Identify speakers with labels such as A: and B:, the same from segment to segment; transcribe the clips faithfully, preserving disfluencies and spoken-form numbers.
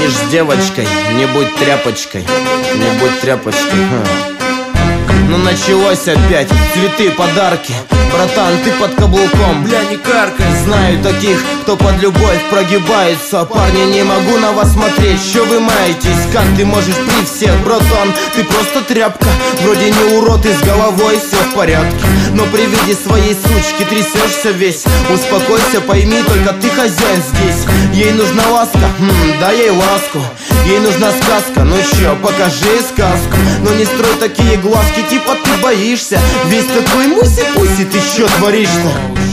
A: Мутишь с девочкой, не будь тряпочкой, не будь тряпочкой. Ха. Ну началось опять, цветы, подарки. Братан, ты под каблуком,
B: бля, не каркай.
A: Знаю таких, кто под любовь прогибается. Парни, не могу на вас смотреть, что вы маетесь? Как ты можешь при всех, братан? Ты просто тряпка, вроде не урод и с головой все в порядке. Но при виде своей сучки трясешься весь. Успокойся, пойми, только ты хозяин здесь. Ей нужна ласка, хм, дай ей ласку. Ей нужна сказка, ну чё, покажи сказку. Но не строй такие глазки, типа ты боишься. Весь такой муси-пуси, ты чё творишь-то?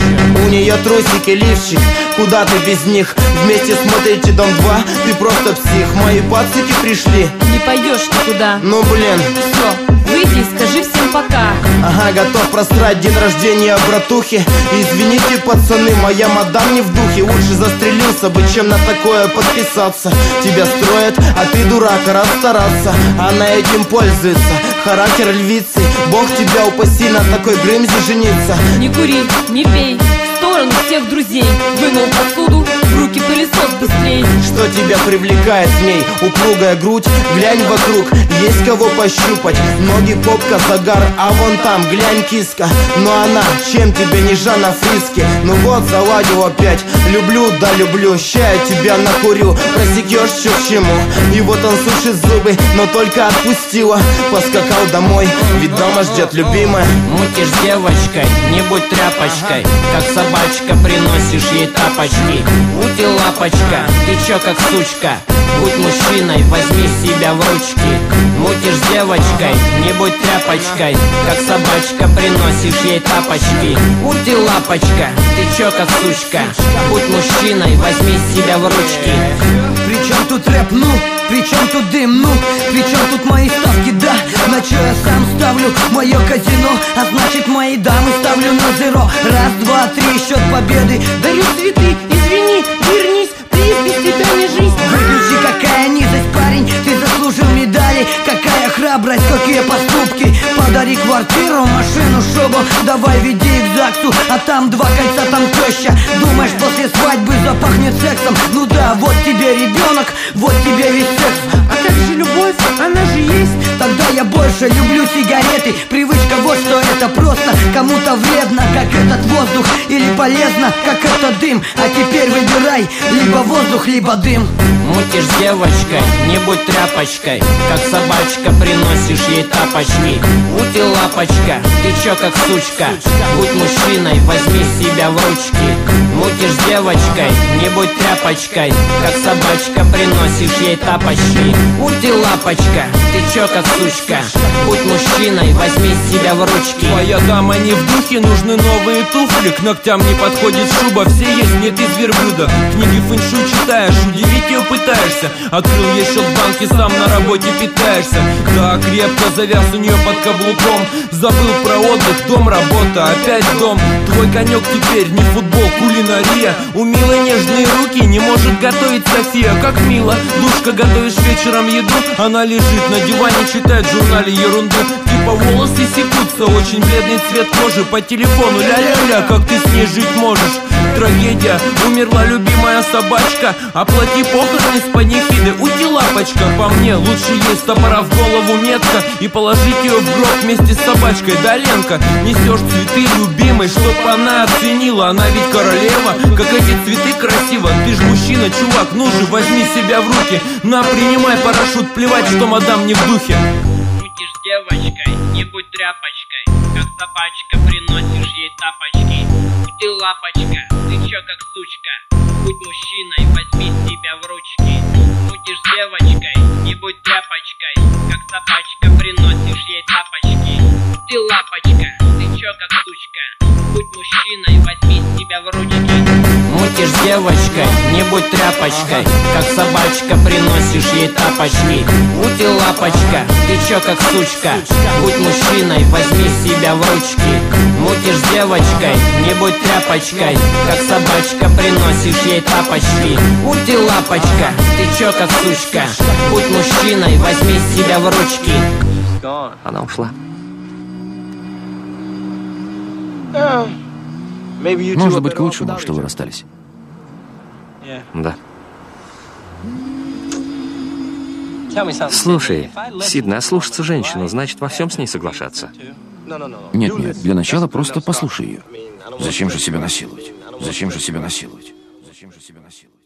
A: У нее трусики, лифчик, куда ты без них? Вместе смотрите Дом два, ты просто псих. Мои пацики пришли.
C: Не пойдешь никуда.
A: Ну блин.
C: Все, выйди и скажи всем пока.
A: Ага, готов просрать день рождения братухи. Извините, пацаны, моя мадам не в духе. Лучше застрелился бы, чем на такое подписаться. Тебя строят, а ты дурак, рад стараться. Она этим пользуется, характер львицы. Бог тебя упаси на такой грымзе жениться.
C: Не кури, не пей, в сторону всех друзей. Вынул посуду, в руки пылесос быстрей.
A: Что тебя привлекает в ней? Упругая грудь, глянь вокруг, есть кого пощупать. Ноги, попка, загар, а вон там, глянь, киска. Но она, чем тебе не Жанна Фриске? Ну вот, заладил опять, люблю, да люблю. Ща я тебя накурю, просекешь, что к чему. И вот он сушит зубы, но только отпустила. Поскакал домой, ведь дома ждет любимая.
D: Мутишь с девочкой, не будь тряпочкой. Как собачка, приносишь ей тапочки. Ути лапочка, ты чё как сучка? Будь мужчиной, возьми себя в ручки. Мутишь с девочкой, не будь тряпочкой. Как собачка, приносишь ей тапочки. Ути лапочка, ты чё как сучка? Будь мужчиной, возьми себя в ручки.
B: Причем тут рэп, ну? Причем тут дым, ну? Причем тут мои ставки, да? На чё я сам ставлю мое казино? А значит мои дамы ставлю на зеро. Раз, два, три, счет победы. Даю цветы, извини, вернись. Приз без тебя не жизнь. Выключи, какая низость, парень. Ты заслужил медали. Какая храбрость, какие поступки. Подари квартиру, машину, шубу. Давай веди их к ЗАГСу. А там два кольца, там теща. Думаешь, после свадьбы запахнет сексом? Ну да, вот тебе ребенок, вот тебе весь секс. А как же любовь? Она же есть. Тогда я больше люблю сигареты. Привычка, вот что это просто. Кому-то вредно, как этот воздух. Или полезно, как этот дым. А теперь выбирай, либо воздух, либо дым.
D: Мутишь с девочкой, не будь тряпочкой. Как собачка, приносишь ей тапочки. Ути лапочка, ты чё как сучка? Будь мужчиной, возьми себя в ручки. Мутишь с девочкой, не будь тряпочкой. Как собачка, приносишь ей тапочки. Ути лапочка, ты чё как сучка? Будь мужчиной, возьми себя в ручки.
B: Твоя дама не в духе, нужны новые туфли. К ногтям не подходит шуба, все есть, нет из верблюда. Книги фэншуй читаешь, удивить ее пытаешься. Открыл ей счет в банке, сам на работе питаешься. Да, крепко завяз у нее под каблуком. Забыл про отдых, дом, работа, опять дом. Твой конек теперь не футбол, кулинария. У милой нежные руки, не может готовить София. Как мило, душка, готовишь вечером еду. Она лежит на диване, читает в журнале ерунду. Типа волосы секутся, очень бледный цвет кожи. По телефону ля-ля-ля, как ты с ней жить можешь? Трагедия, умерла любимая собачка. Оплати похороны с панихиды. Уйди лапочка, по мне лучше есть топора в голову метка. И положить ее в гроб вместе с собачкой. Да, Ленка, несешь цветы любимой, чтоб она оценила. Она ведь королева, как эти цветы красиво. Ты ж мужчина, чувак, ну же возьми себя в руки. На, принимай парашют, плевать, что мадам не в духе.
D: Мутишь с девочкой, не будь тряпочкой. Как собачка, приносишь ей тапочки. Ути лапочка, ты чё как сучка? Будь мужчиной, возьми себя в ручки. Мутишь с девочкой, не будь тряпочкой. Как собачка, приносишь ей тапочки. Ути лапочка, ты чё как сучка? Будь мужчиной, возьми себя в ручки. Мутишь с девочкой, не будь тряпочкой. Как собачка, приносишь ей тапочки. Ути лапочка, ты чё как сучка? Будь мужчиной, возьми себя в ручки. Мутишь с девочкой, не будь тряпочкой. Как собачка, приносишь ей тапочки. Ути лапочка, ты чё как сучка? Будь мужчиной, возьми себя в ручки.
E: Она ушла.
F: Может быть, к лучшему, что вы расстались.
E: Да. Слушай, Сиднey, а слушаться женщину, значит во всем с ней соглашаться.
F: Нет, нет, для начала просто послушай ее. Зачем же себя насиловать? Зачем же себя насиловать? Зачем же себя насиловать?